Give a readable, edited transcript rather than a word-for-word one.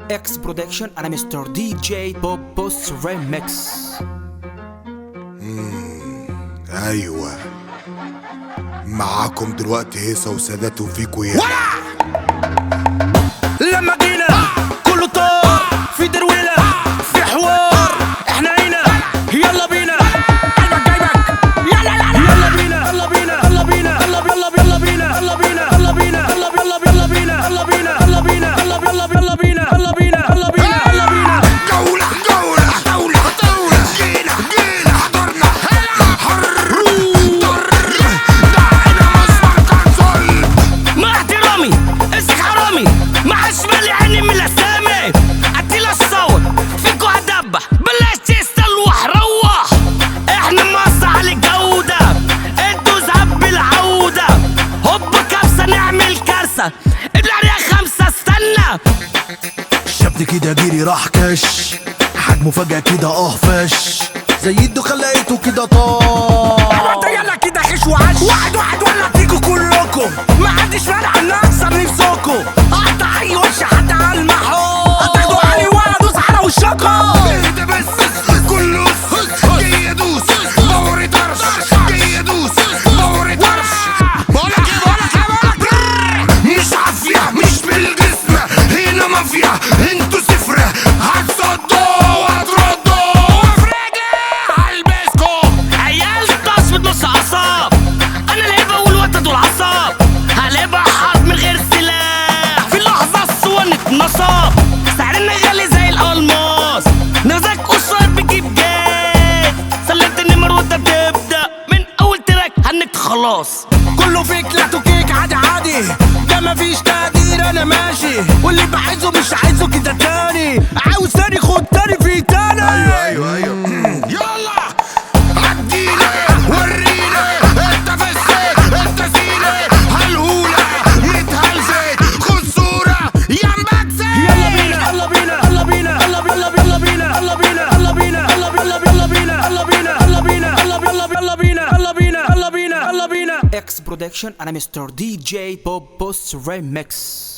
اكس برودكشن. انا مستر دي جي بوب بوس ريمكس. ايوه معاكم دلوقتي هيصة وسادات وفيكو يا لما جينا كله طار في درويلة في حوار احنا هنا يلا بينا يلا بينا يلا بينا يلا بينا يلا بينا يلا بينا يلا بينا يلا بينا يلا بينا يلا بينا يلا بينا يلا بينا يلا بينا يلا بينا يلا بينا جولة جولة جولة جولة جينا جينا حضرنا دعينا مصنع كنزل مع احترامي اسك حرامي مع شمالي عيني من الاسامي قتيل الصوت فيكو هدبح بلاش تستلوح روح احنا مصر على الجودة انتو زعب بالعودة هوبا كبسة نعمل كارثة ابلع يا خمسة استنى شفت كده جيري راح كش حجمه فجأة كده فش زي الدخان لقيته كده طار يلا كده خش وعش واحد ولا فيكو كلكم ما حدش مانع ان اكسر نفسكم اقطع اي وش حتى على المحور هتاخدوا علي وانا ادوس على وشكم اهدى بس كله جاي يدوس دوري طرش جاي يدوس دوري طرش بقولك مش عافية مش بالجسم هنا مافيا انتوا صفر هتصدوا وهتردوا وافرجي هلبسكم عيال تصفت نص اعصاب انا اللي بقول وتد العصاب هلبها حرب من غير سلاح في لحظه الصوان اتنصب سعرنا غالي زي الالماس نفسك قصير بجيب جاز سلمت النمر وانت بتبدا من اول تراك هنك خلاص كله فيك لا تكيك عادي عادي ده مفيش تقدير انا ماشي واللي بعايزه مش عايزه كده تاني عاوز تاني خد تاني في تاني ايوه يلا عدينا ورينا انت فسيت انت زينة هالهولة متهلفت خد صورة ينبك زين يلا بينا يلا بينا يلا بينا يلا بينا يلا بينا يلا بينا يلا بينا يلا بينا يلا بينا يلا بينا يلا بينا يلا بينا يلا بينا يلا بينا اكس برودكشن. انا مستر دي جي بوب بوس ريمكس.